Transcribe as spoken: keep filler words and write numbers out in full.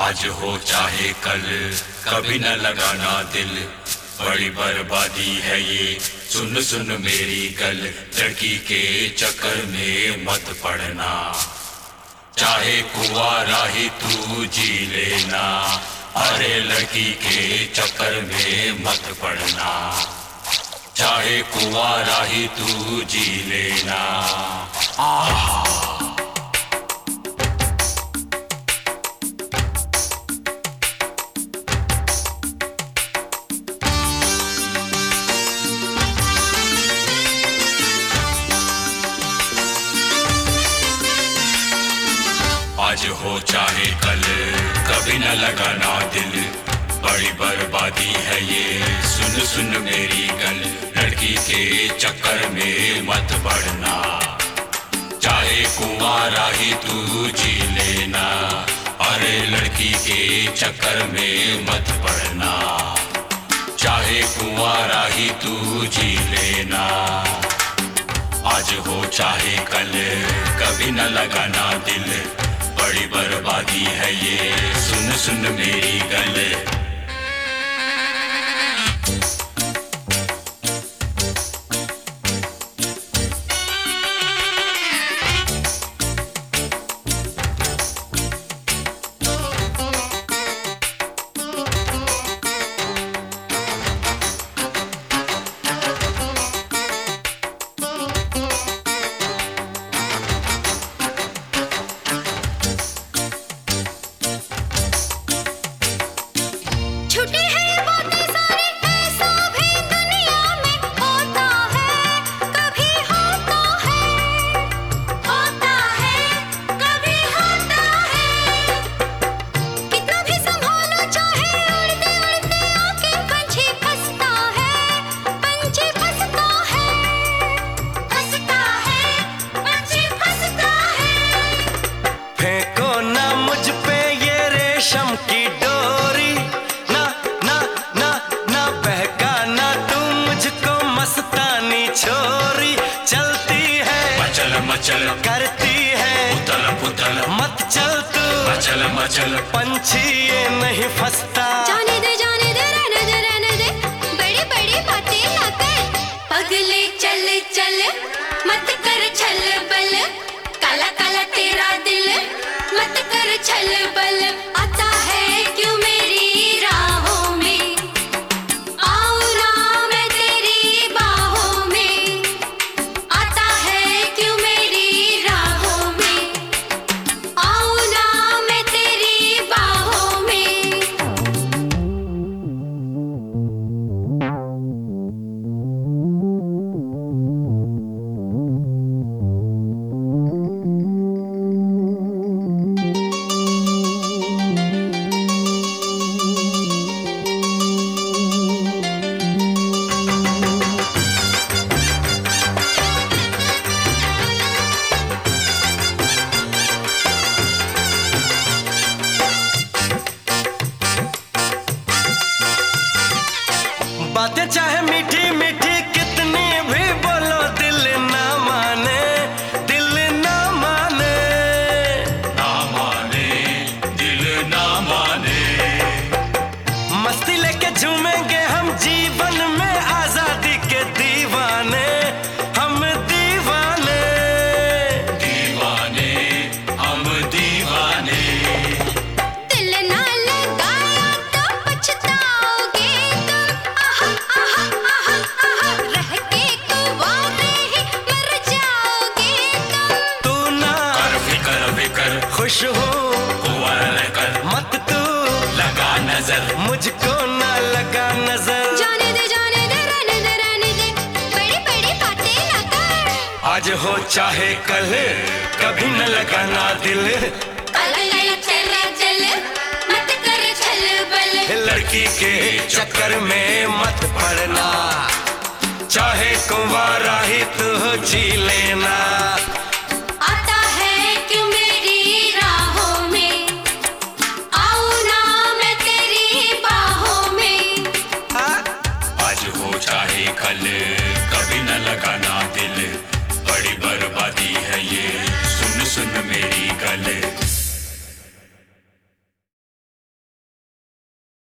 आज हो चाहे कल, कभी न लगाना दिल, बड़ी बर्बादी है ये, सुन सुन मेरी गल, लड़की के चक्कर में मत पड़ना, चाहे कुंवारा ही तू जी लेना, अरे लड़की के चक्कर में मत पड़ना, चाहे कुंवारा ही तू जी लेना। आहा आज हो चाहे कल, कभी न लगाना दिल, बड़ी बर्बादी है ये, सुन सुन मेरी गल, लड़की के चक्कर में मत पड़ना, चाहे कुंवारा ही तू जी लेना, अरे लड़की के चक्कर में मत पड़ना, चाहे कुंवारा ही तू जी लेना। आज हो चाहे कल, कभी न लगाना दिल, बड़ी बर्बादी है ये, सुन सुन मेरी गल। की डोरी ना ना ना ना बहकाना, तू मुझको मस्तानी छोरी, चलती है मचल मचल करती है उतल पुतल, मत चल तू मचल मचल, पंछी ये नहीं फंसता। जाने दे जाने दे रहने दे रहने दे, बड़ी बड़ी बातें ना कर, पगले चल चल मत कर छल बल, काला काला तेरा दिल मत कर छल बल, आता है क्यों मेरी राहों में, आऊं ना मैं तेरी बाहों में, आता है क्यों मेरी राहों में, आऊं ना मैं तेरी बाहों में। बातें चाहे मीठी मीठी कितनी भी बोलो, दिल ना माने दिल ना माने, ना माने दिल ना माने, मस्ती लेके झूमेंगे हम जीवन में, आजादी के दीवाने हम दीवाने, दीवाने हम दीवाने, दिल ना लगाया तो पछताओगे तुम, आहा आहा आहा आहा, रह के कुंवारे ही मर जाओगे तुम। तू ना कर फिकर फिकर, खुश हो कुंवारा कर, मत तू लगा नजर, मुझको ना लगा नजर। जाने दे जाने दे रहने दे रहने दे, बड़ी बड़ी बातें ना कर, आज हो चाहे कल, कभी न लगाना दिल, अलग तेरा दिल मत कर छल बल, लड़की के चक्कर में मत पड़ना, चाहे कुंवारा ही तू जी लेना। आता है क्यों मेरी राहों में, आऊं ना मैं तेरी बाहों में। आ? आज हो चाहे कल, कभी न लगाना